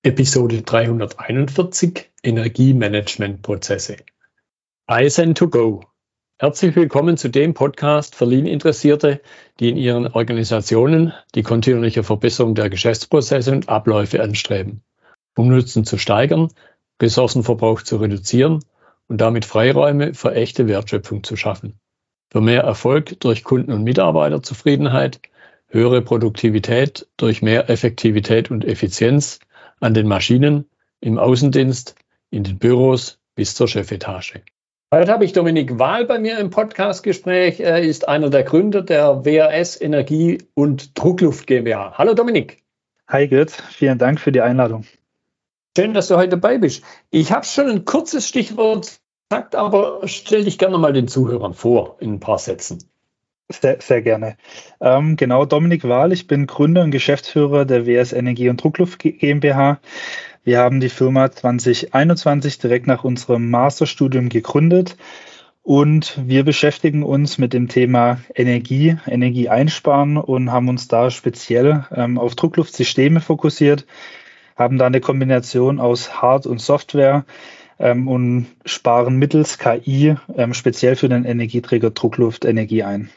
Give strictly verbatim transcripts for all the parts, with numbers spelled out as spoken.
Episode dreihunderteinundvierzig Energiemanagementprozesse. Kaizen to go. Herzlich willkommen zu dem Podcast für Lean-Interessierte, die in ihren Organisationen die kontinuierliche Verbesserung der Geschäftsprozesse und Abläufe anstreben, um Nutzen zu steigern, Ressourcenverbrauch zu reduzieren und damit Freiräume für echte Wertschöpfung zu schaffen. Für mehr Erfolg durch Kunden- und Mitarbeiterzufriedenheit, höhere Produktivität durch mehr Effektivität und Effizienz an den Maschinen, im Außendienst, in den Büros bis zur Chefetage. Heute habe ich Dominik Wahl bei mir im Podcastgespräch. Er ist einer der Gründer der W R S Energie- und Druckluft GmbH. Hallo Dominik. Hi Götz, vielen Dank für die Einladung. Schön, dass du heute dabei bist. Ich habe schon ein kurzes Stichwort gesagt, aber stell dich gerne mal den Zuhörern vor in ein paar Sätzen. Sehr, sehr gerne. Ähm, genau, Dominik Wahl, ich bin Gründer und Geschäftsführer der W R S Energie- und Druckluft GmbH. Wir haben die Firma zwanzig einundzwanzig direkt nach unserem Masterstudium gegründet und wir beschäftigen uns mit dem Thema Energie, Energie einsparen und haben uns da speziell ähm, auf Druckluftsysteme fokussiert, haben da eine Kombination aus Hard- und Software ähm, und sparen mittels K I ähm, speziell für den Energieträger Druckluft Energie ein.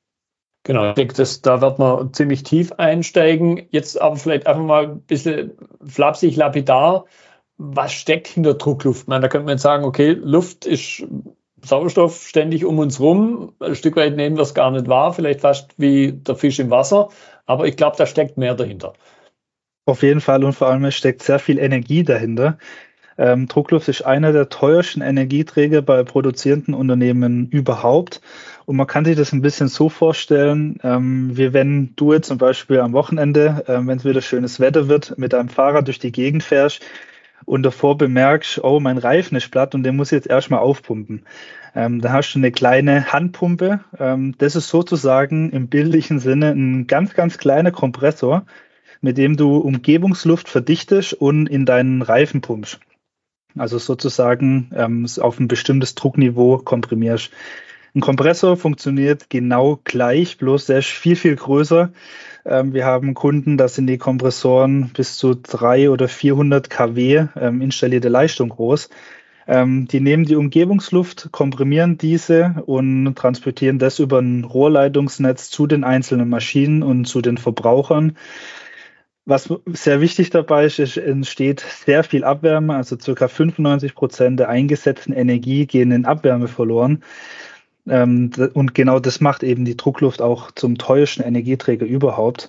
Genau, ich denke, das, da wird man ziemlich tief einsteigen. Jetzt aber vielleicht einfach mal ein bisschen flapsig, lapidar. Was steckt hinter Druckluft? Ich meine, da könnte man jetzt sagen, okay, Luft ist Sauerstoff ständig um uns rum. Ein Stück weit nehmen wir es gar nicht wahr, vielleicht fast wie der Fisch im Wasser. Aber ich glaube, da steckt mehr dahinter. Auf jeden Fall und vor allem es steckt sehr viel Energie dahinter. Ähm, Druckluft ist einer der teuersten Energieträger bei produzierenden Unternehmen überhaupt. Und man kann sich das ein bisschen so vorstellen, ähm, wie wenn du jetzt zum Beispiel am Wochenende, ähm, wenn es wieder schönes Wetter wird, mit deinem Fahrrad durch die Gegend fährst und davor bemerkst, oh, mein Reifen ist platt und den muss ich jetzt erstmal aufpumpen. Ähm, da hast du eine kleine Handpumpe. Ähm, das ist sozusagen im bildlichen Sinne ein ganz, ganz kleiner Kompressor, mit dem du Umgebungsluft verdichtest und in deinen Reifen pumpst. Also sozusagen ähm, auf ein bestimmtes Druckniveau komprimierst. Ein Kompressor funktioniert genau gleich, bloß der ist viel, viel größer. Ähm, wir haben Kunden, da sind die Kompressoren bis zu dreihundert oder vierhundert Kilowatt ähm, installierte Leistung groß. Ähm, die nehmen die Umgebungsluft, komprimieren diese und transportieren das über ein Rohrleitungsnetz zu den einzelnen Maschinen und zu den Verbrauchern. Was sehr wichtig dabei ist, es entsteht sehr viel Abwärme, also ca. fünfundneunzig Prozent der eingesetzten Energie gehen in Abwärme verloren. Und genau das macht eben die Druckluft auch zum teuersten Energieträger überhaupt.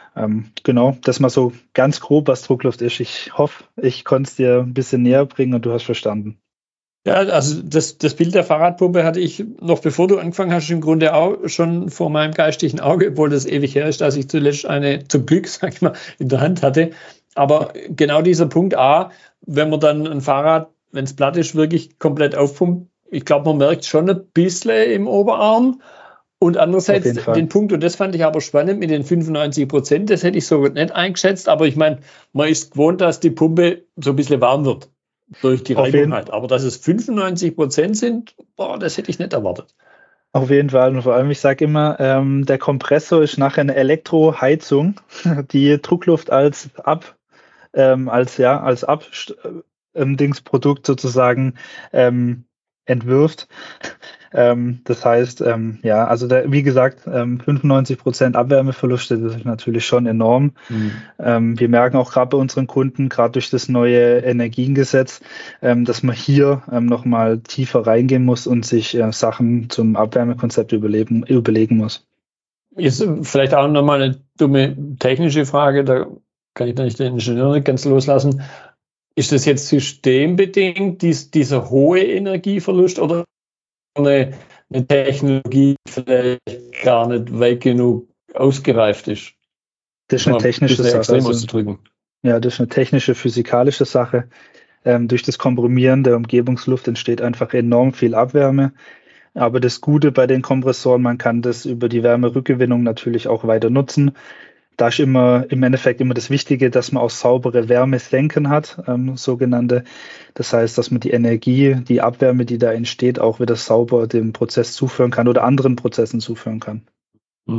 Genau, das mal so ganz grob, was Druckluft ist. Ich hoffe, ich konnte es dir ein bisschen näher bringen und du hast verstanden. Ja, also das, das Bild der Fahrradpumpe hatte ich, noch bevor du angefangen hast, im Grunde auch schon vor meinem geistigen Auge, obwohl das ewig her ist, dass ich zuletzt eine, zum Glück, sag ich mal, in der Hand hatte. Aber genau dieser Punkt A, wenn man dann ein Fahrrad, wenn es platt ist, wirklich komplett aufpumpt, ich glaube, man merkt schon ein bisschen im Oberarm. Und andererseits den Punkt, und das fand ich aber spannend, mit den fünfundneunzig Prozent, das hätte ich so nicht eingeschätzt, aber ich meine, man ist gewohnt, dass die Pumpe so ein bisschen warm wird. Durch die Reibung halt. Aber dass es fünfundneunzig Prozent sind, boah, das hätte ich nicht erwartet. Auf jeden Fall. Und vor allem, ich sage immer, ähm, der Kompressor ist nachher eine Elektroheizung, die Druckluft als Ab, ähm, als ja, als Abdingsprodukt sozusagen ähm, entwirft. Ähm, das heißt, ähm, ja, also der, wie gesagt, ähm, fünfundneunzig Prozent Abwärmeverluste, das ist natürlich schon enorm. Mhm. Ähm, wir merken auch gerade bei unseren Kunden, gerade durch das neue Energiengesetz, ähm, dass man hier ähm, nochmal tiefer reingehen muss und sich äh, Sachen zum Abwärmekonzept überlegen, überlegen muss. Jetzt vielleicht auch nochmal eine dumme technische Frage, da kann ich da nicht den Ingenieur nicht ganz loslassen. Ist das jetzt systembedingt, dies, dieser hohe Energieverlust, oder eine, eine Technologie vielleicht gar nicht weit genug ausgereift ist? Das ist eine technische Sache. Extrem also, auszudrücken. Ja, das ist eine technische, physikalische Sache. Ähm, durch das Komprimieren der Umgebungsluft entsteht einfach enorm viel Abwärme. Aber das Gute bei den Kompressoren, man kann das über die Wärmerückgewinnung natürlich auch weiter nutzen. Da ist immer im Endeffekt immer das Wichtige, dass man auch saubere Wärmesenken hat, ähm, sogenannte. Das heißt, dass man die Energie, die Abwärme, die da entsteht, auch wieder sauber dem Prozess zuführen kann oder anderen Prozessen zuführen kann. Mhm.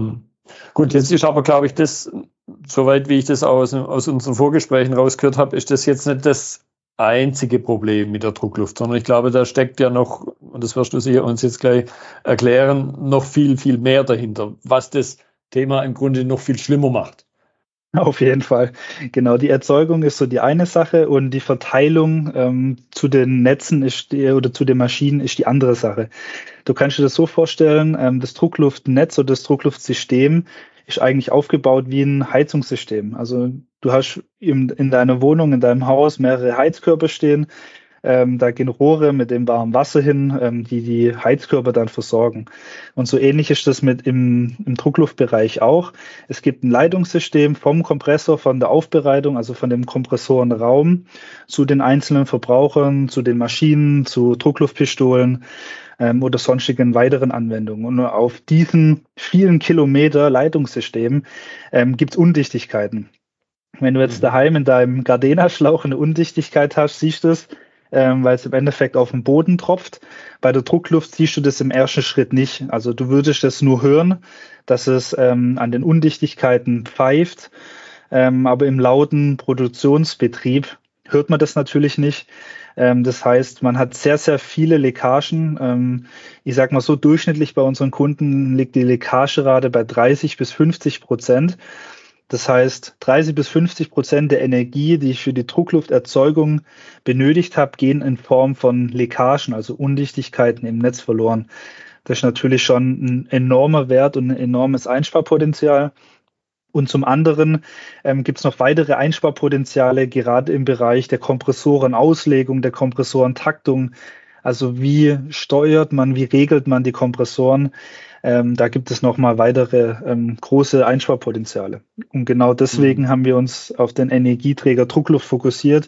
Gut, jetzt ist aber, glaube ich, das, soweit wie ich das aus, aus unseren Vorgesprächen rausgehört habe, ist das jetzt nicht das einzige Problem mit der Druckluft, sondern ich glaube, da steckt ja noch, und das wirst du sicher uns jetzt gleich erklären, noch viel, viel mehr dahinter, was das Thema im Grunde noch viel schlimmer macht. Auf jeden Fall. Genau, die Erzeugung ist so die eine Sache und die Verteilung ähm, zu den Netzen ist die, oder zu den Maschinen ist die andere Sache. Du kannst dir das so vorstellen, ähm, das Druckluftnetz oder das Druckluftsystem ist eigentlich aufgebaut wie ein Heizungssystem. Also du hast in, in deiner Wohnung, in deinem Haus mehrere Heizkörper stehen. Ähm, da gehen Rohre mit dem warmen Wasser hin, ähm, die die Heizkörper dann versorgen. Und so ähnlich ist das mit im, im Druckluftbereich auch. Es gibt ein Leitungssystem vom Kompressor, von der Aufbereitung, also von dem Kompressorenraum zu den einzelnen Verbrauchern, zu den Maschinen, zu Druckluftpistolen ähm, oder sonstigen weiteren Anwendungen. Und auf diesen vielen Kilometer Leitungssystem ähm, gibt es Undichtigkeiten. Wenn du jetzt daheim in deinem Gardena-Schlauch eine Undichtigkeit hast, siehst du es, ähm, weil es im Endeffekt auf den Boden tropft. Bei der Druckluft siehst du das im ersten Schritt nicht. Also du würdest das nur hören, dass es ähm, an den Undichtigkeiten pfeift. Ähm, aber im lauten Produktionsbetrieb hört man das natürlich nicht. Ähm, das heißt, man hat sehr, sehr viele Leckagen. Ähm, ich sage mal so, durchschnittlich bei unseren Kunden liegt die Leckagerate bei dreißig bis fünfzig Prozent. Das heißt, dreißig bis fünfzig Prozent der Energie, die ich für die Drucklufterzeugung benötigt habe, gehen in Form von Leckagen, also Undichtigkeiten im Netz verloren. Das ist natürlich schon ein enormer Wert und ein enormes Einsparpotenzial. Und zum anderen ähm, gibt es noch weitere Einsparpotenziale, gerade im Bereich der Kompressorenauslegung, der Kompressorentaktung. Also wie steuert man, wie regelt man die Kompressoren? Ähm, da gibt es nochmal weitere ähm, große Einsparpotenziale. Und genau deswegen mhm. haben wir uns auf den Energieträger Druckluft fokussiert,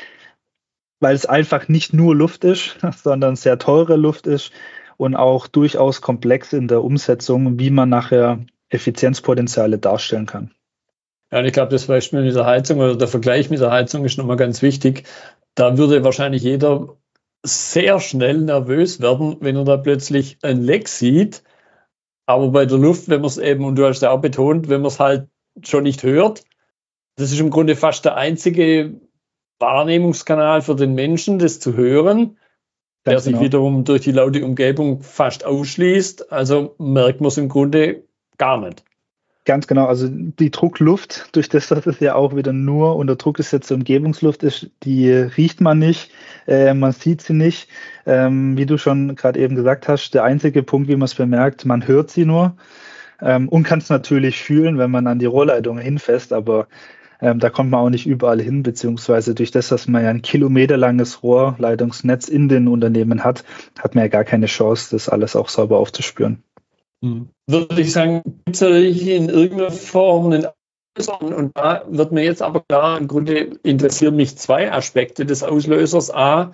weil es einfach nicht nur Luft ist, sondern sehr teure Luft ist und auch durchaus komplex in der Umsetzung, wie man nachher Effizienzpotenziale darstellen kann. Ja, und ich glaube, das Beispiel mit der Heizung oder der Vergleich mit der Heizung ist nochmal ganz wichtig. Da würde wahrscheinlich jeder sehr schnell nervös werden, wenn er da plötzlich ein Leck sieht. Aber bei der Luft, wenn man es eben, und du hast ja auch betont, wenn man es halt schon nicht hört, das ist im Grunde fast der einzige Wahrnehmungskanal für den Menschen, das zu hören, der Ganz sich genau. wiederum durch die laute Umgebung fast ausschließt. Also merkt man es im Grunde gar nicht. Ganz genau, also die Druckluft, durch das, dass es ja auch wieder nur unter Druck gesetzte Umgebungsluft ist, die riecht man nicht, äh, man sieht sie nicht. Ähm, wie du schon gerade eben gesagt hast, der einzige Punkt, wie man es bemerkt, man hört sie nur ähm, und kann es natürlich fühlen, wenn man an die Rohrleitung hinfasst, aber ähm, da kommt man auch nicht überall hin, beziehungsweise durch das, dass man ja ein kilometerlanges Rohrleitungsnetz in den Unternehmen hat, hat man ja gar keine Chance, das alles auch sauber aufzuspüren. Würde ich sagen, gibt es natürlich in irgendeiner Form einen Auslöser. Und da wird mir jetzt aber klar, im Grunde interessieren mich zwei Aspekte des Auslösers. A,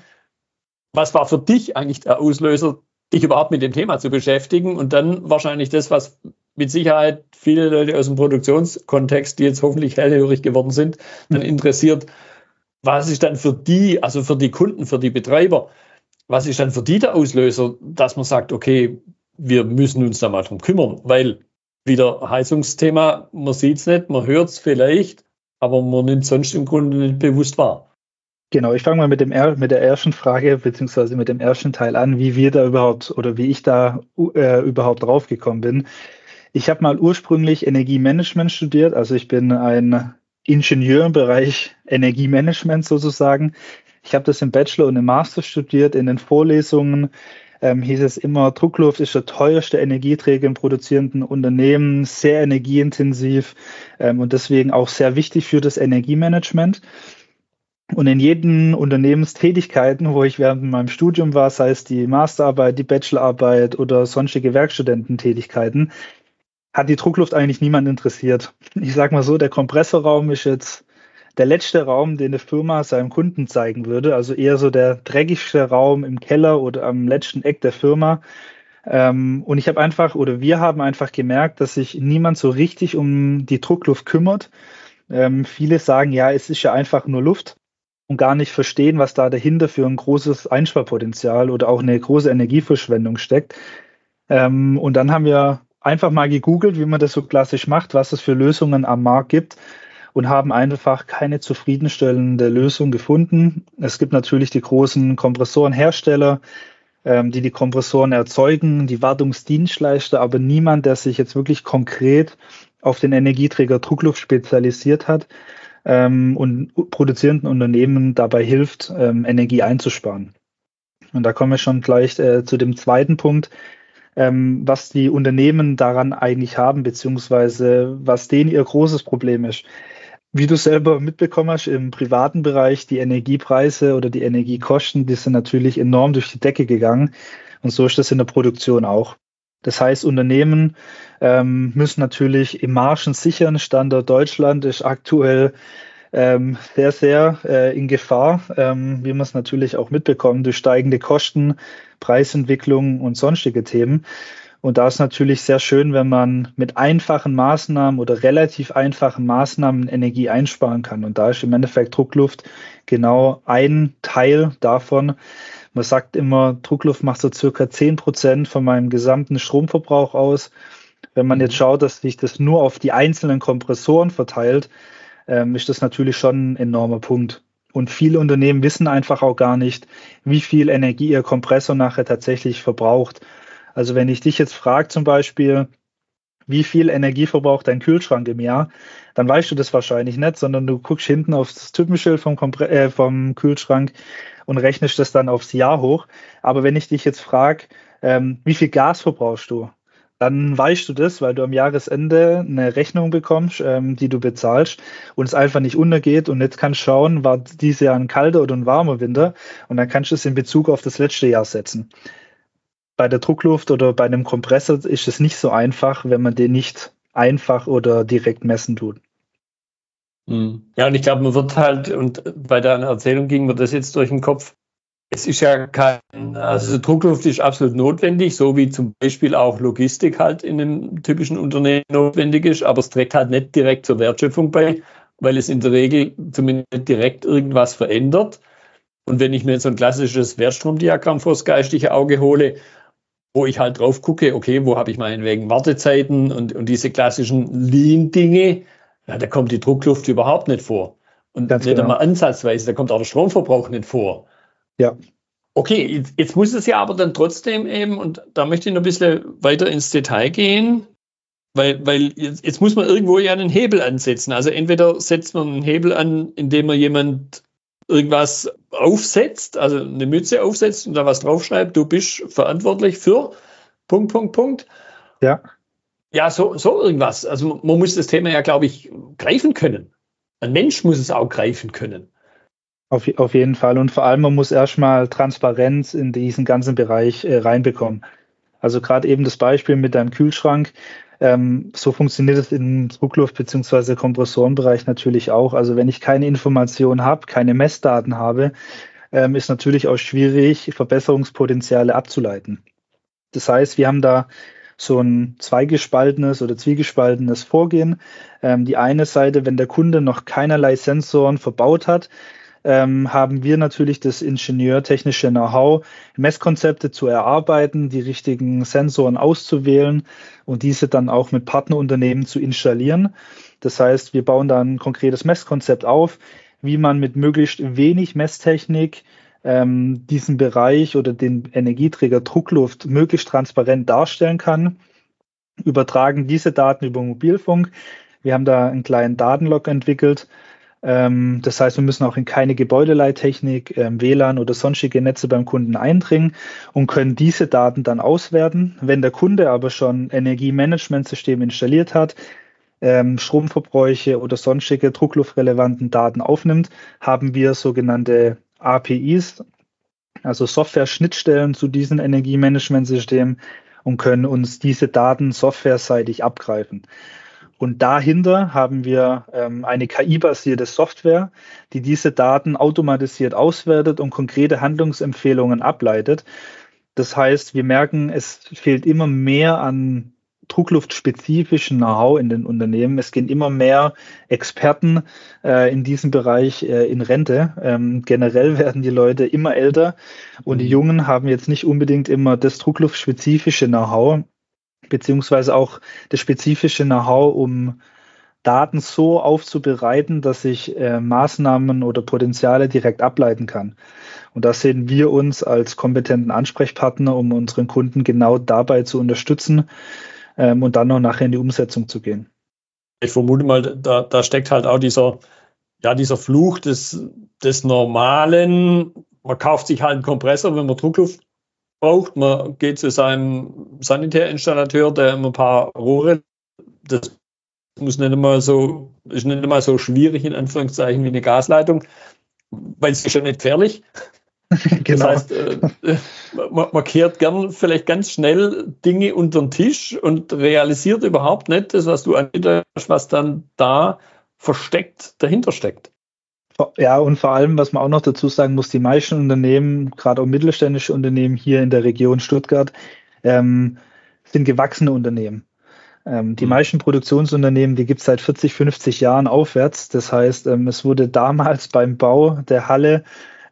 was war für dich eigentlich der Auslöser, dich überhaupt mit dem Thema zu beschäftigen? Und dann wahrscheinlich das, was mit Sicherheit viele Leute aus dem Produktionskontext, die jetzt hoffentlich hellhörig geworden sind, dann interessiert, was ist dann für die, also für die Kunden, für die Betreiber, was ist dann für die der Auslöser, dass man sagt, okay, wir müssen uns da mal drum kümmern, weil wieder Heizungsthema, man sieht es nicht, man hört es vielleicht, aber man nimmt es sonst im Grunde nicht bewusst wahr. Genau, ich fange mal mit, dem, mit der ersten Frage beziehungsweise mit dem ersten Teil an, wie wir da überhaupt oder wie ich da äh, überhaupt draufgekommen bin. Ich habe mal ursprünglich Energiemanagement studiert, also ich bin ein Ingenieur im Bereich Energiemanagement sozusagen. Ich habe das im Bachelor und im Master studiert, in den Vorlesungen. Ähm, hieß es immer, Druckluft ist der teuerste Energieträger im produzierenden Unternehmen, sehr energieintensiv ähm, und deswegen auch sehr wichtig für das Energiemanagement. Und in jeden Unternehmenstätigkeiten, wo ich während meinem Studium war, sei es die Masterarbeit, die Bachelorarbeit oder sonstige Werkstudententätigkeiten, hat die Druckluft eigentlich niemand interessiert. Ich sage mal so, der Kompressorraum ist jetzt der letzte Raum, den eine Firma seinem Kunden zeigen würde, also eher so der dreckigste Raum im Keller oder am letzten Eck der Firma. Ähm, und ich habe einfach, oder wir haben einfach gemerkt, dass sich niemand so richtig um die Druckluft kümmert. Ähm, viele sagen, ja, es ist ja einfach nur Luft und gar nicht verstehen, was da dahinter für ein großes Einsparpotenzial oder auch eine große Energieverschwendung steckt. Ähm, und dann haben wir einfach mal gegoogelt, wie man das so klassisch macht, was es für Lösungen am Markt gibt und haben einfach keine zufriedenstellende Lösung gefunden. Es gibt natürlich die großen Kompressorenhersteller, ähm, die die Kompressoren erzeugen, die Wartungsdienstleister, aber niemand, der sich jetzt wirklich konkret auf den Energieträger Druckluft spezialisiert hat ähm, und produzierenden Unternehmen dabei hilft, ähm, Energie einzusparen. Und da kommen wir schon gleich äh, zu dem zweiten Punkt, ähm, was die Unternehmen daran eigentlich haben, beziehungsweise was denen ihr großes Problem ist. Wie du selber mitbekommen hast, im privaten Bereich, die Energiepreise oder die Energiekosten, die sind natürlich enorm durch die Decke gegangen. Und so ist das in der Produktion auch. Das heißt, Unternehmen ähm, müssen natürlich im Margen sichern. Standort Deutschland ist aktuell ähm, sehr, sehr äh, in Gefahr, ähm, wie man es natürlich auch mitbekommt, durch steigende Kosten, Preisentwicklung und sonstige Themen. Und da ist natürlich sehr schön, wenn man mit einfachen Maßnahmen oder relativ einfachen Maßnahmen Energie einsparen kann. Und da ist im Endeffekt Druckluft genau ein Teil davon. Man sagt immer, Druckluft macht so circa zehn Prozent von meinem gesamten Stromverbrauch aus. Wenn man jetzt schaut, dass sich das nur auf die einzelnen Kompressoren verteilt, ähm, ist das natürlich schon ein enormer Punkt. Und viele Unternehmen wissen einfach auch gar nicht, wie viel Energie ihr Kompressor nachher tatsächlich verbraucht. Also wenn ich dich jetzt frage zum Beispiel, wie viel Energie verbraucht dein Kühlschrank im Jahr, dann weißt du das wahrscheinlich nicht, sondern du guckst hinten auf das Typenschild vom, Kompre- äh, vom Kühlschrank und rechnest das dann aufs Jahr hoch. Aber wenn ich dich jetzt frage, ähm, wie viel Gas verbrauchst du, dann weißt du das, weil du am Jahresende eine Rechnung bekommst, ähm, die du bezahlst und es einfach nicht untergeht. Und jetzt kannst du schauen, war dieses Jahr ein kalter oder ein warmer Winter und dann kannst du es in Bezug auf das letzte Jahr setzen. Bei der Druckluft oder bei einem Kompressor ist es nicht so einfach, wenn man den nicht einfach oder direkt messen tut. Ja, und ich glaube, man wird halt, und bei deiner Erzählung ging mir das jetzt durch den Kopf, es ist ja kein, also Druckluft ist absolut notwendig, so wie zum Beispiel auch Logistik halt in einem typischen Unternehmen notwendig ist, aber es trägt halt nicht direkt zur Wertschöpfung bei, weil es in der Regel zumindest nicht direkt irgendwas verändert. Und wenn ich mir jetzt so ein klassisches Wertstromdiagramm vors geistige Auge hole, wo ich halt drauf gucke, okay, wo habe ich meinetwegen Wartezeiten und, und diese klassischen Lean-Dinge, ja, da kommt die Druckluft überhaupt nicht vor. Und Ganz nicht genau. einmal ansatzweise, da kommt auch der Stromverbrauch nicht vor. Ja. Okay, jetzt, jetzt muss es ja aber dann trotzdem eben, und da möchte ich noch ein bisschen weiter ins Detail gehen, weil, weil jetzt, jetzt muss man irgendwo ja einen Hebel ansetzen. Also entweder setzt man einen Hebel an, indem man jemand irgendwas aufsetzt, also eine Mütze aufsetzt und da was draufschreibt, du bist verantwortlich für Punkt, Punkt, Punkt. Ja. Ja, so, so irgendwas. Also man muss das Thema ja, glaube ich, greifen können. Ein Mensch muss es auch greifen können. Auf, auf jeden Fall. Und vor allem, man muss erstmal Transparenz in diesen ganzen Bereich äh, reinbekommen. Also gerade eben das Beispiel mit deinem Kühlschrank. Ähm, so funktioniert es im Druckluft- bzw. Kompressorenbereich natürlich auch. Also wenn ich keine Informationen habe, keine Messdaten habe, ähm, ist natürlich auch schwierig, Verbesserungspotenziale abzuleiten. Das heißt, wir haben da so ein zweigespaltenes oder zwiegespaltenes Vorgehen. Ähm, die eine Seite, wenn der Kunde noch keinerlei Sensoren verbaut hat, ähm, haben wir natürlich das ingenieurtechnische Know-how, Messkonzepte zu erarbeiten, die richtigen Sensoren auszuwählen und diese dann auch mit Partnerunternehmen zu installieren. Das heißt, wir bauen dann ein konkretes Messkonzept auf, wie man mit möglichst wenig Messtechnik ähm, diesen Bereich oder den Energieträger Druckluft möglichst transparent darstellen kann, übertragen diese Daten über Mobilfunk. Wir haben da einen kleinen Datenlog entwickelt. Ähm, das heißt, wir müssen auch in keine Gebäudeleittechnik, ähm, W L A N oder sonstige Netze beim Kunden eindringen und können diese Daten dann auswerten. Wenn der Kunde aber schon Energiemanagementsystem installiert hat, ähm, Stromverbräuche oder sonstige druckluftrelevanten Daten aufnimmt, haben wir sogenannte A P Is, also Software-Schnittstellen zu diesem Energiemanagementsystem und können uns diese Daten softwareseitig abgreifen. Und dahinter haben wir ähm, eine K I-basierte Software, die diese Daten automatisiert auswertet und konkrete Handlungsempfehlungen ableitet. Das heißt, wir merken, es fehlt immer mehr an druckluftspezifischen Know-how in den Unternehmen. Es gehen immer mehr Experten äh, in diesem Bereich äh, in Rente. Ähm, generell werden die Leute immer älter und die Jungen haben jetzt nicht unbedingt immer das druckluftspezifische Know-how, beziehungsweise auch das spezifische Know-how, um Daten so aufzubereiten, dass ich äh, Maßnahmen oder Potenziale direkt ableiten kann. Und da sehen wir uns als kompetenten Ansprechpartner, um unseren Kunden genau dabei zu unterstützen ähm, und dann noch nachher in die Umsetzung zu gehen. Ich vermute mal, da, da steckt halt auch dieser, ja, dieser Fluch des, des Normalen. Man kauft sich halt einen Kompressor, wenn man Druckluft braucht. Man geht zu seinem Sanitärinstallateur, der immer ein paar Rohre, das muss nicht immer so, ist nicht immer so schwierig, in Anführungszeichen, wie eine Gasleitung, weil es ist ja nicht gefährlich. Genau. Das heißt, äh, man, man kehrt gern vielleicht ganz schnell Dinge unter den Tisch und realisiert überhaupt nicht das, was du angedeutet hast, was dann da versteckt dahinter steckt. Ja, und vor allem, was man auch noch dazu sagen muss, die meisten Unternehmen, gerade auch mittelständische Unternehmen hier in der Region Stuttgart, ähm, sind gewachsene Unternehmen. Ähm, die mhm. meisten Produktionsunternehmen, die gibt es seit vierzig, fünfzig Jahren aufwärts. Das heißt, ähm, es wurde damals beim Bau der Halle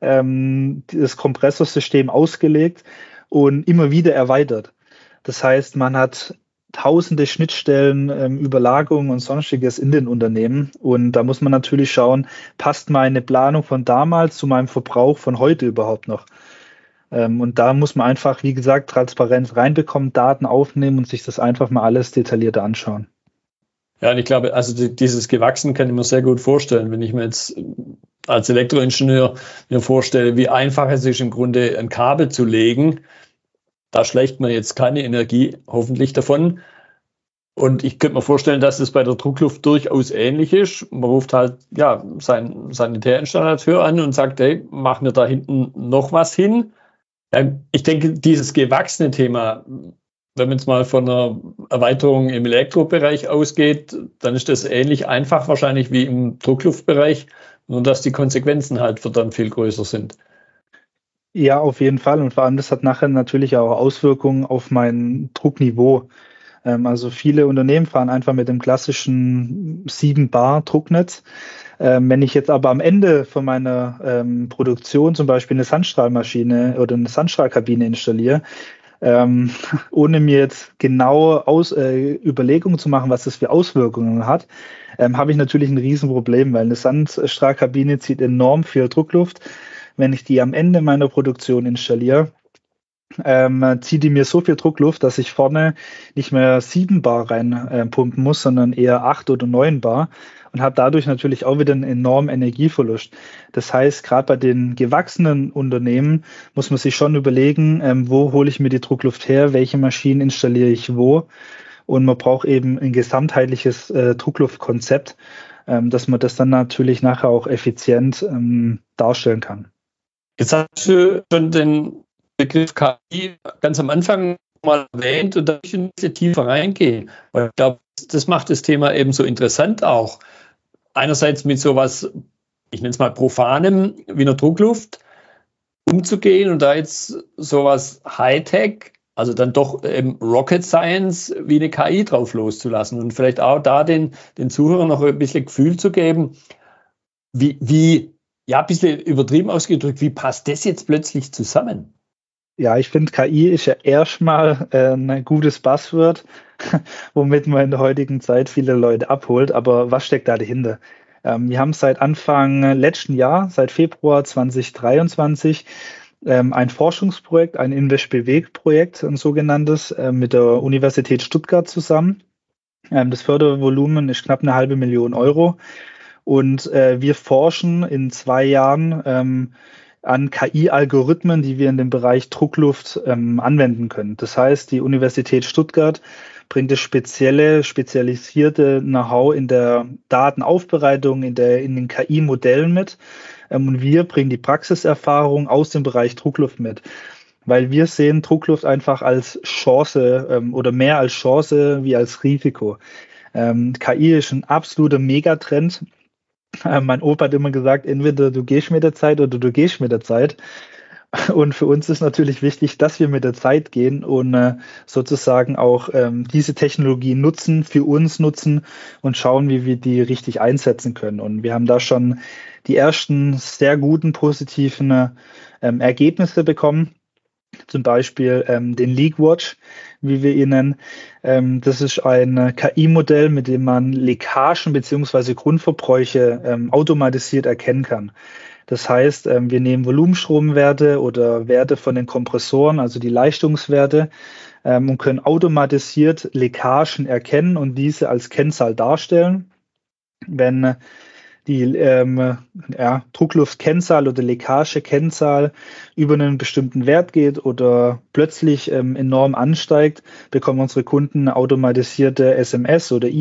ähm, das Kompressorsystem ausgelegt und immer wieder erweitert. Das heißt, man hat tausende Schnittstellen, ähm, Überlagerungen und sonstiges in den Unternehmen. Und da muss man natürlich schauen, passt meine Planung von damals zu meinem Verbrauch von heute überhaupt noch? Ähm, und da muss man einfach, wie gesagt, Transparenz reinbekommen, Daten aufnehmen und sich das einfach mal alles detaillierter anschauen. Ja, und ich glaube, also die, dieses Gewachsen kann ich mir sehr gut vorstellen, wenn ich mir jetzt als Elektroingenieur mir vorstelle, wie einfach es ist, im Grunde ein Kabel zu legen. Da schlägt man jetzt keine Energie, hoffentlich davon. Und ich könnte mir vorstellen, dass es bei der Druckluft durchaus ähnlich ist. Man ruft halt ja seinen Sanitärinstallateur an und sagt, hey, mach mir da hinten noch was hin. Ich denke, dieses gewachsene Thema, wenn man jetzt mal von einer Erweiterung im Elektrobereich ausgeht, dann ist das ähnlich einfach wahrscheinlich wie im Druckluftbereich, nur dass die Konsequenzen halt für dann viel größer sind. Ja, auf jeden Fall. Und vor allem, das hat nachher natürlich auch Auswirkungen auf mein Druckniveau. Ähm, also viele Unternehmen fahren einfach mit dem klassischen sieben Bar Drucknetz. Ähm, wenn ich jetzt aber am Ende von meiner ähm, Produktion zum Beispiel eine Sandstrahlmaschine oder eine Sandstrahlkabine installiere, ähm, ohne mir jetzt genaue Aus, äh, Überlegungen zu machen, was das für Auswirkungen hat, ähm, habe ich natürlich ein Riesenproblem, weil eine Sandstrahlkabine zieht enorm viel Druckluft. Wenn ich die am Ende meiner Produktion installiere, ähm, zieht die mir so viel Druckluft, dass ich vorne nicht mehr sieben Bar reinpumpen äh, muss, sondern eher acht oder neun Bar und habe dadurch natürlich auch wieder einen enormen Energieverlust. Das heißt, gerade bei den gewachsenen Unternehmen muss man sich schon überlegen, ähm, wo hole ich mir die Druckluft her, welche Maschinen installiere ich wo, und man braucht eben ein gesamtheitliches äh, Druckluftkonzept, ähm, dass man das dann natürlich nachher auch effizient ähm, darstellen kann. Jetzt hast du schon den Begriff K I ganz am Anfang mal erwähnt und da möchte ich ein bisschen tiefer reingehen. Weil ich glaube, das macht das Thema eben so interessant auch. Einerseits mit sowas, ich nenne es mal Profanem, wie einer Druckluft umzugehen und da jetzt sowas Hightech, also dann doch eben Rocket Science wie eine K I drauf loszulassen und vielleicht auch da den, den Zuhörern noch ein bisschen Gefühl zu geben, wie, wie ja, ein bisschen übertrieben ausgedrückt, wie passt das jetzt plötzlich zusammen? Ja, ich finde, K I ist ja erstmal äh, ein gutes Buzzword, womit man in der heutigen Zeit viele Leute abholt. Aber was steckt da dahinter? Ähm, wir haben seit Anfang letzten Jahr, seit Februar zwanzig dreiundzwanzig, ähm, ein Forschungsprojekt, ein InvestBW-Projekt, ein sogenanntes, äh, mit der Universität Stuttgart zusammen. Ähm, das Fördervolumen ist knapp eine halbe Million Euro. Und äh, wir forschen in zwei Jahren ähm, an K I-Algorithmen, die wir in dem Bereich Druckluft ähm, anwenden können. Das heißt, die Universität Stuttgart bringt das spezielle, spezialisierte Know-how in der Datenaufbereitung, in, der, in den K I-Modellen mit. Ähm, und wir bringen die Praxiserfahrung aus dem Bereich Druckluft mit. Weil wir sehen Druckluft einfach als Chance ähm, oder mehr als Chance wie als Risiko. Ähm, K I ist ein absoluter Megatrend. Äh, mein Opa hat immer gesagt, entweder du gehst mit der Zeit oder du gehst mit der Zeit. Und für uns ist natürlich wichtig, dass wir mit der Zeit gehen und äh, sozusagen auch ähm, diese Technologie nutzen, für uns nutzen und schauen, wie wir die richtig einsetzen können. Und wir haben da schon die ersten sehr guten, positiven ähm, Ergebnisse bekommen. Zum Beispiel ähm, den Leakwatch, wie wir ihn nennen. Ähm, das ist ein K I-Modell, mit dem man Leckagen bzw. Grundverbräuche ähm, automatisiert erkennen kann. Das heißt, ähm, wir nehmen Volumenstromwerte oder Werte von den Kompressoren, also die Leistungswerte, ähm, und können automatisiert Leckagen erkennen und diese als Kennzahl darstellen. Wenn die ähm, ja, Druckluftkennzahl oder Leckagekennzahl über einen bestimmten Wert geht oder plötzlich ähm, enorm ansteigt, bekommen unsere Kunden eine automatisierte S M S oder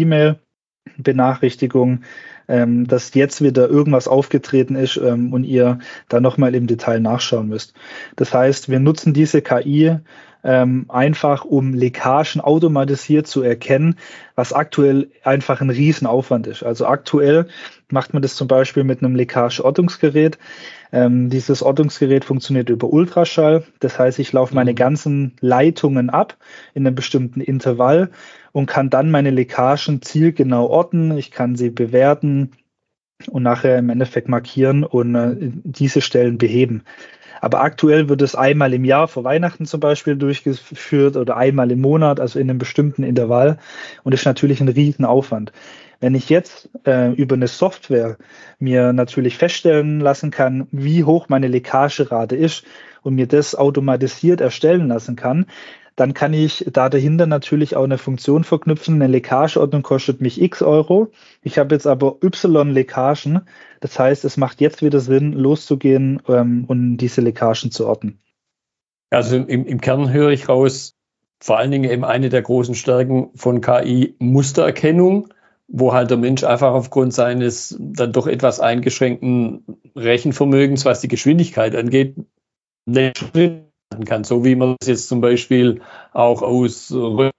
E-Mail-Benachrichtigung, ähm, dass jetzt wieder irgendwas aufgetreten ist ähm, und ihr da nochmal im Detail nachschauen müsst. Das heißt, wir nutzen diese K I ähm, einfach, um Leckagen automatisiert zu erkennen, was aktuell einfach ein Riesenaufwand ist. Also aktuell macht man das zum Beispiel mit einem Leckage-Ortungsgerät. Ähm, dieses Ortungsgerät funktioniert über Ultraschall. Das heißt, ich laufe meine ganzen Leitungen ab in einem bestimmten Intervall und kann dann meine Leckagen zielgenau orten. Ich kann sie bewerten und nachher im Endeffekt markieren und äh, diese Stellen beheben. Aber aktuell wird es einmal im Jahr vor Weihnachten zum Beispiel durchgeführt oder einmal im Monat, also in einem bestimmten Intervall, und ist natürlich ein Riesenaufwand. Wenn ich jetzt äh, über eine Software mir natürlich feststellen lassen kann, wie hoch meine Leckagerate ist und mir das automatisiert erstellen lassen kann, dann kann ich da dahinter natürlich auch eine Funktion verknüpfen. Eine Leckageordnung kostet mich X Euro. Ich habe jetzt aber Y Leckagen. Das heißt, es macht jetzt wieder Sinn, loszugehen ähm, und diese Leckagen zu orten. Also im, im Kern höre ich raus, vor allen Dingen eben eine der großen Stärken von K I, Mustererkennung, wo halt der Mensch einfach aufgrund seines dann doch etwas eingeschränkten Rechenvermögens, was die Geschwindigkeit angeht, nicht kann, so wie man das jetzt zum Beispiel auch aus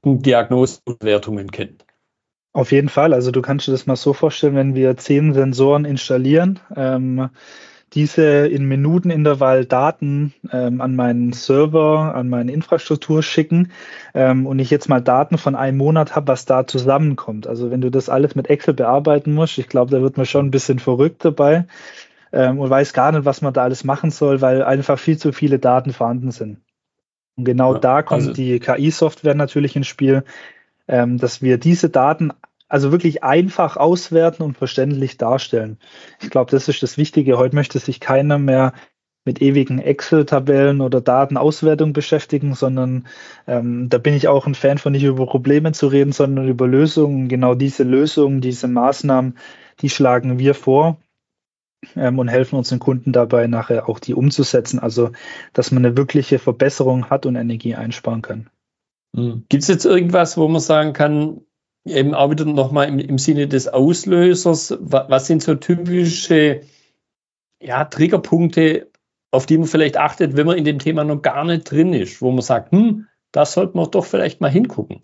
Röntgendiagnosewertungen kennt. Auf jeden Fall, also du kannst dir das mal so vorstellen, wenn wir zehn Sensoren installieren, ähm, diese in Minutenintervall Daten ähm, an meinen Server, an meine Infrastruktur schicken ähm, und ich jetzt mal Daten von einem Monat habe, was da zusammenkommt. Also wenn du das alles mit Excel bearbeiten musst, ich glaube, da wird man schon ein bisschen verrückt dabei ähm, und weiß gar nicht, was man da alles machen soll, weil einfach viel zu viele Daten vorhanden sind. Und genau Ja, da kommt also die K I-Software natürlich ins Spiel, ähm, dass wir diese Daten also wirklich einfach auswerten und verständlich darstellen. Ich glaube, das ist das Wichtige. Heute möchte sich keiner mehr mit ewigen Excel-Tabellen oder Datenauswertung beschäftigen, sondern ähm, da bin ich auch ein Fan von, nicht über Probleme zu reden, sondern über Lösungen. Genau diese Lösungen, diese Maßnahmen, die schlagen wir vor ähm, und helfen unseren Kunden dabei, nachher auch die umzusetzen. Also, dass man eine wirkliche Verbesserung hat und Energie einsparen kann. gibt es jetzt irgendwas, wo man sagen kann, eben auch wieder nochmal im, im Sinne des Auslösers, was, was sind so typische ja, Triggerpunkte, auf die man vielleicht achtet, wenn man in dem Thema noch gar nicht drin ist, wo man sagt, hm, da sollte man doch vielleicht mal hingucken.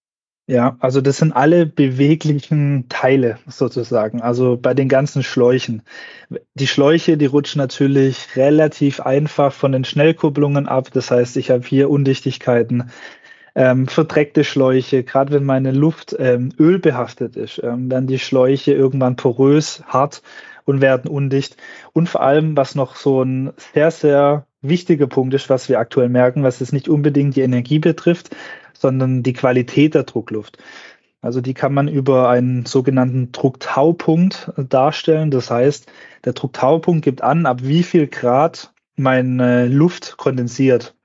Ja, also das sind alle beweglichen Teile sozusagen, also bei den ganzen Schläuchen. Die Schläuche, die rutschen natürlich relativ einfach von den Schnellkupplungen ab. Das heißt, ich habe hier Undichtigkeiten, ähm, verdreckte Schläuche. Gerade wenn meine Luft ähm, ölbehaftet ist, ähm, werden die Schläuche irgendwann porös, hart und werden undicht. Und vor allem, was noch so ein sehr, sehr wichtiger Punkt ist, was wir aktuell merken, was jetzt nicht unbedingt die Energie betrifft, sondern die Qualität der Druckluft. Also die kann man über einen sogenannten Drucktaupunkt darstellen. Das heißt, der Drucktaupunkt gibt an, ab wie viel Grad meine Luft kondensiert.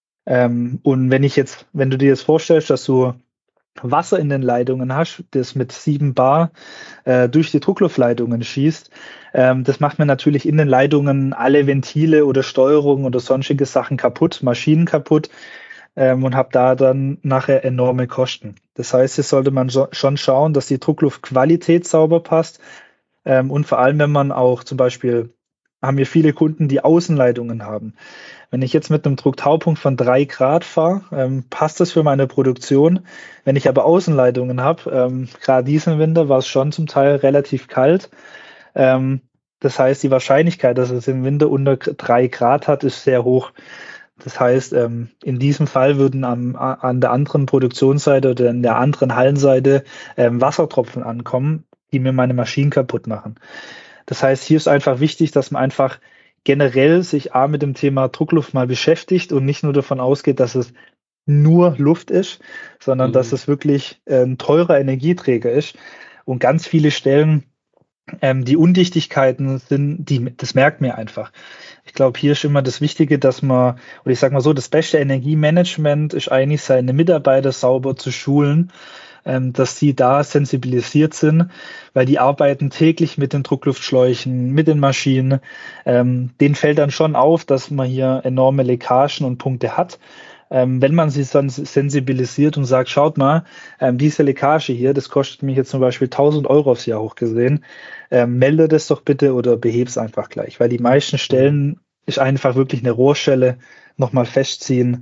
Ähm, und wenn ich jetzt, wenn du dir jetzt vorstellst, dass du Wasser in den Leitungen hast, das mit sieben Bar äh, durch die Druckluftleitungen schießt, ähm, das macht mir natürlich in den Leitungen alle Ventile oder Steuerungen oder sonstige Sachen kaputt, Maschinen kaputt. Ähm, und habe da dann nachher enorme Kosten. Das heißt, hier sollte man so, schon schauen, dass die Druckluftqualität sauber passt ähm, und vor allem, wenn man auch zum Beispiel, haben wir viele Kunden, die Außenleitungen haben. Wenn ich jetzt mit einem Drucktaupunkt von drei Grad fahre, ähm, passt das für meine Produktion. Wenn ich aber Außenleitungen habe, ähm, gerade diesen Winter war es schon zum Teil relativ kalt. Ähm, das heißt, die Wahrscheinlichkeit, dass es im Winter unter drei Grad hat, ist sehr hoch. Das heißt, ähm, in diesem Fall würden am, an der anderen Produktionsseite oder an der anderen Hallenseite ähm, Wassertropfen ankommen, die mir meine Maschinen kaputt machen. Das heißt, hier ist einfach wichtig, dass man einfach generell sich A mit dem Thema Druckluft mal beschäftigt und nicht nur davon ausgeht, dass es nur Luft ist, sondern mhm. dass es wirklich ein teurer Energieträger ist. Und ganz viele Stellen, ähm, die Undichtigkeiten sind, die, das merkt man einfach. Ich glaube, hier ist immer das Wichtige, dass man, oder ich sage mal so, das beste Energiemanagement ist eigentlich, seine Mitarbeiter sauber zu schulen, ähm, dass sie da sensibilisiert sind, weil die arbeiten täglich mit den Druckluftschläuchen, mit den Maschinen. Ähm, denen fällt dann schon auf, dass man hier enorme Leckagen und Punkte hat. Ähm, wenn man sie dann sensibilisiert und sagt, schaut mal, ähm, diese Leckage hier, das kostet mich jetzt zum Beispiel tausend Euro aufs Jahr hochgesehen, ähm, melde das doch bitte oder beheb's einfach gleich, weil die meisten Stellen ist einfach wirklich eine Rohrschelle nochmal festziehen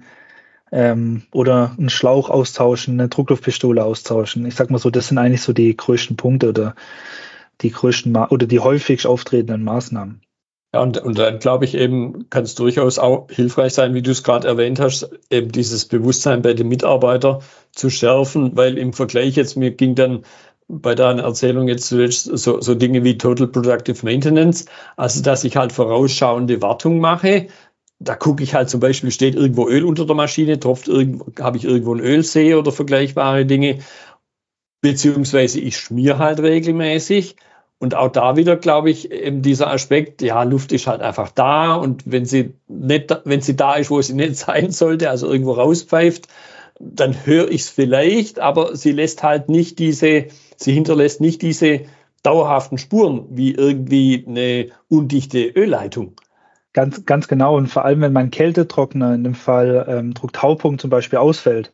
ähm, oder einen Schlauch austauschen, eine Druckluftpistole austauschen. Ich sag mal so, das sind eigentlich so die größten Punkte oder die größten Ma- oder die häufig auftretenden Maßnahmen. Ja, und, und dann glaube ich eben, kann es durchaus auch hilfreich sein, wie du es gerade erwähnt hast, eben dieses Bewusstsein bei den Mitarbeitern zu schärfen, weil im Vergleich jetzt, mir ging dann bei deiner Erzählung jetzt zuletzt so, so Dinge wie Total Productive Maintenance, also dass ich halt vorausschauende Wartung mache. Da gucke ich halt zum Beispiel, steht irgendwo Öl unter der Maschine, tropft irgendwo, habe ich irgendwo ein Ölsee oder vergleichbare Dinge, beziehungsweise ich schmiere halt regelmäßig. Und auch da wieder, glaube ich, eben dieser Aspekt, ja, Luft ist halt einfach da und wenn sie nicht, wenn sie da ist, wo sie nicht sein sollte, also irgendwo rauspfeift, dann höre ich es vielleicht, aber sie lässt halt nicht diese, sie hinterlässt nicht diese dauerhaften Spuren wie irgendwie eine undichte Ölleitung. Ganz, ganz genau. Und vor allem, wenn mein Kältetrockner, in dem Fall ähm, Drucktaupunkt zum Beispiel, ausfällt.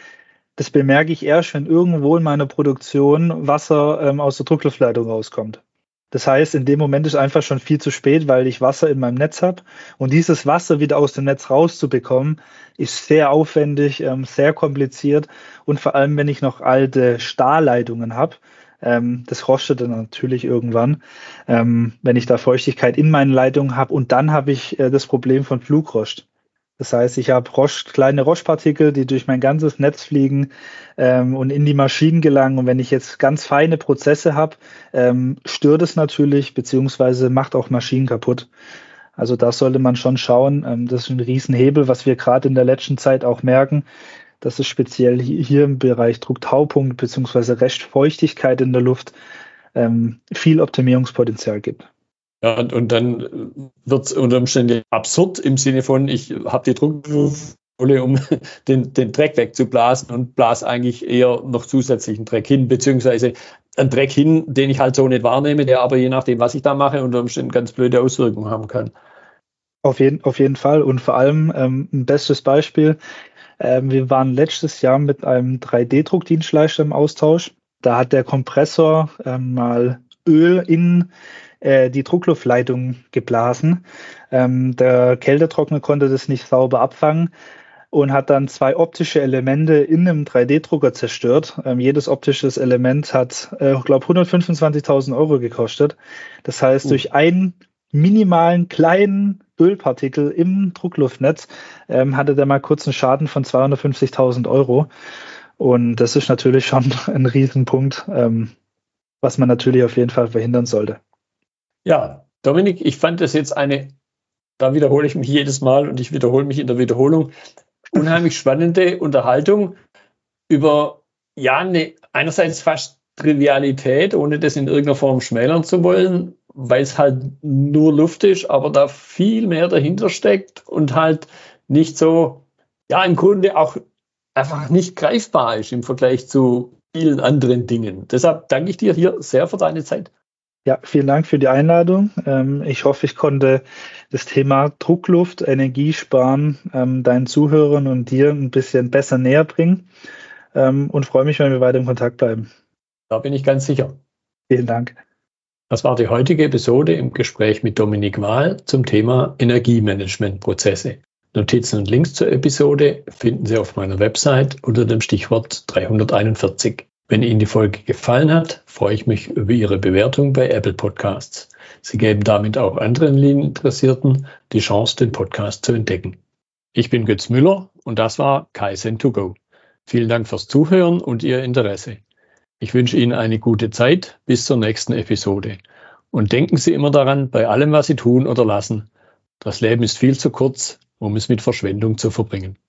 Das bemerke ich erst, wenn irgendwo in meiner Produktion Wasser ähm, aus der Druckluftleitung rauskommt. Das heißt, in dem Moment ist einfach schon viel zu spät, weil ich Wasser in meinem Netz habe. Und dieses Wasser wieder aus dem Netz rauszubekommen, ist sehr aufwendig, ähm, sehr kompliziert. Und vor allem, wenn ich noch alte Stahlleitungen habe, ähm, das rostet dann natürlich irgendwann, ähm, wenn ich da Feuchtigkeit in meinen Leitungen habe. Und dann habe ich äh, das Problem von Flugrost. Das heißt, ich habe Rosch, kleine Roschpartikel, die durch mein ganzes Netz fliegen ähm, und in die Maschinen gelangen. Und wenn ich jetzt ganz feine Prozesse habe, ähm, stört es natürlich, beziehungsweise macht auch Maschinen kaputt. Also da sollte man schon schauen. Ähm, das ist ein Riesenhebel, was wir gerade in der letzten Zeit auch merken, dass es speziell hier im Bereich Drucktaupunkt beziehungsweise Restfeuchtigkeit in der Luft ähm, viel Optimierungspotenzial gibt. Ja, und, und dann wird es unter Umständen absurd im Sinne von, ich habe die Druckluftpistole, um den, den Dreck wegzublasen und blase eigentlich eher noch zusätzlichen Dreck hin, beziehungsweise einen Dreck hin, den ich halt so nicht wahrnehme, der aber je nachdem, was ich da mache, unter Umständen ganz blöde Auswirkungen haben kann. Auf jeden, auf jeden Fall und vor allem ähm, ein bestes Beispiel, ähm, wir waren letztes Jahr mit einem drei D Druckdienstleister im Austausch. Da hat der Kompressor ähm, mal Öl in die Druckluftleitung geblasen. Ähm, der Kältetrockner konnte das nicht sauber abfangen und hat dann zwei optische Elemente in einem drei D Drucker zerstört. Ähm, jedes optische Element hat, äh, ich glaube, hundertfünfundzwanzigtausend Euro gekostet. Das heißt, uh. durch einen minimalen kleinen Ölpartikel im Druckluftnetz ähm, hatte der mal kurz einen Schaden von zweihundertfünfzigtausend Euro. Und das ist natürlich schon ein Riesenpunkt, ähm, was man natürlich auf jeden Fall verhindern sollte. Ja, Dominik, ich fand das jetzt eine, da wiederhole ich mich jedes Mal und ich wiederhole mich in der Wiederholung, unheimlich spannende Unterhaltung über, ja, eine einerseits fast Trivialität, ohne das in irgendeiner Form schmälern zu wollen, weil es halt nur Luft ist, aber da viel mehr dahinter steckt und halt nicht so, ja, im Grunde auch einfach nicht greifbar ist im Vergleich zu vielen anderen Dingen. Deshalb danke ich dir hier sehr für deine Zeit. Ja, vielen Dank für die Einladung. Ich hoffe, ich konnte das Thema Druckluft, Energiesparen deinen Zuhörern und dir ein bisschen besser näher bringen und freue mich, wenn wir weiter in Kontakt bleiben. Da bin ich ganz sicher. Vielen Dank. Das war die heutige Episode im Gespräch mit Dominik Wahl zum Thema Energiemanagementprozesse. Notizen und Links zur Episode finden Sie auf meiner Website unter dem Stichwort dreihunderteinundvierzig. Wenn Ihnen die Folge gefallen hat, freue ich mich über Ihre Bewertung bei Apple Podcasts. Sie geben damit auch anderen Lean-Interessierten die Chance, den Podcast zu entdecken. Ich bin Götz Müller und das war Kaizen to go. Vielen Dank fürs Zuhören und Ihr Interesse. Ich wünsche Ihnen eine gute Zeit bis zur nächsten Episode. Und denken Sie immer daran, bei allem, was Sie tun oder lassen, Das Leben ist viel zu kurz, um es mit Verschwendung zu verbringen.